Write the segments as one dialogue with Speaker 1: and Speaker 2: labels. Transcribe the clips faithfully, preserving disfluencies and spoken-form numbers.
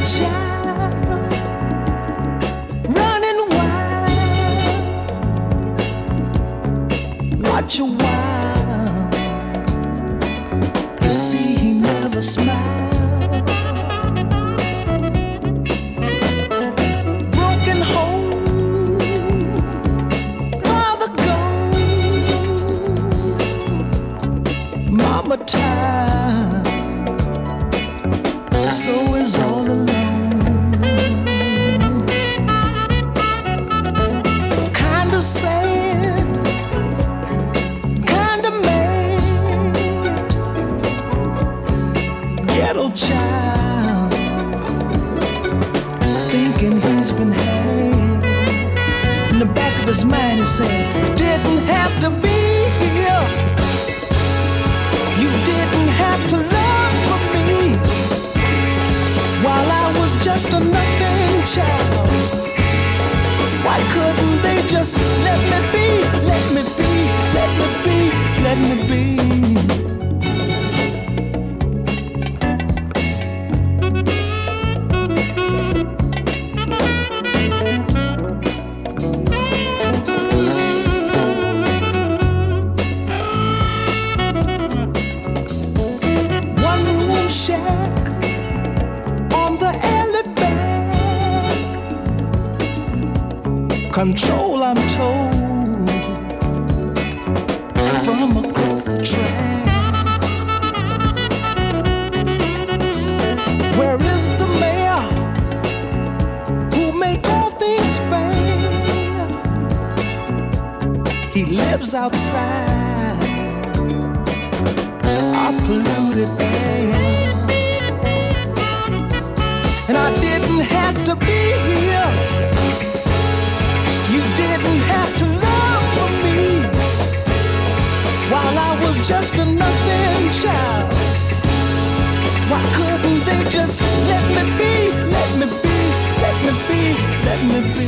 Speaker 1: child running wild. Watch a while, you see he never smiled. Broken home, father gone, mama tired, so is all alone. Kinda sad, kinda mad, ghetto child, thinking he's been had. In the back of his mind he said, didn't have to be here, you didn't have to love for me while I was just a nothing child. Why couldn't they just let me be, let me be, let me be, let me be? One room shack on the alley back, control I'm told from across the track. Where is the mayor who make all things fair? He lives outside our polluted air. And I didn't have to be here, you didn't have to love for me while I was just a nothing child. Why couldn't they just let me be, let me be, let me be, let me be?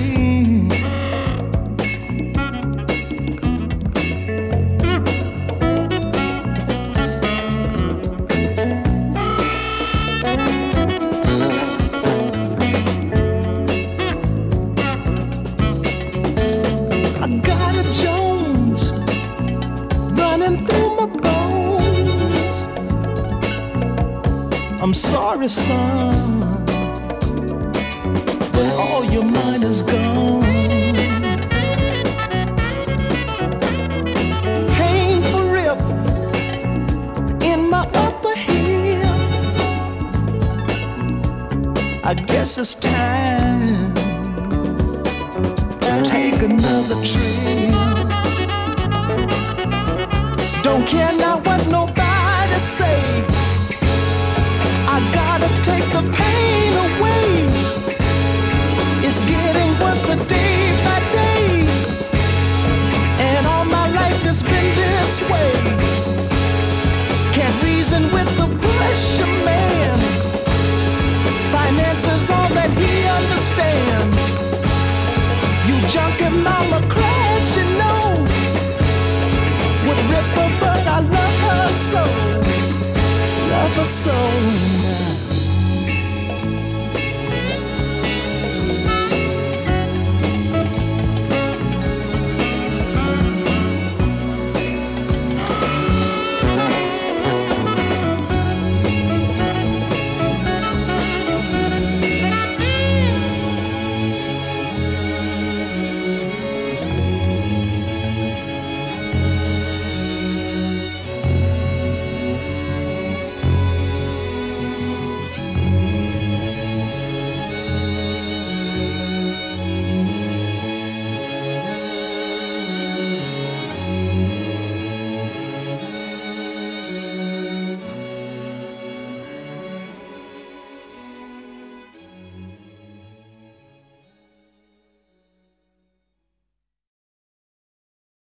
Speaker 1: I got a Jones running through my bones. I'm sorry, son, but all your mind is gone. Painful rip in my upper hip. I guess it's time to take another trip. Don't care now what nobody say, I gotta take the pain away. It's getting worse a day by day, and all my life has been this way. Can't reason with the pressure man, finance is all that he understands. You junkie mama cries, you know, would rip her, but I love her so, love her so.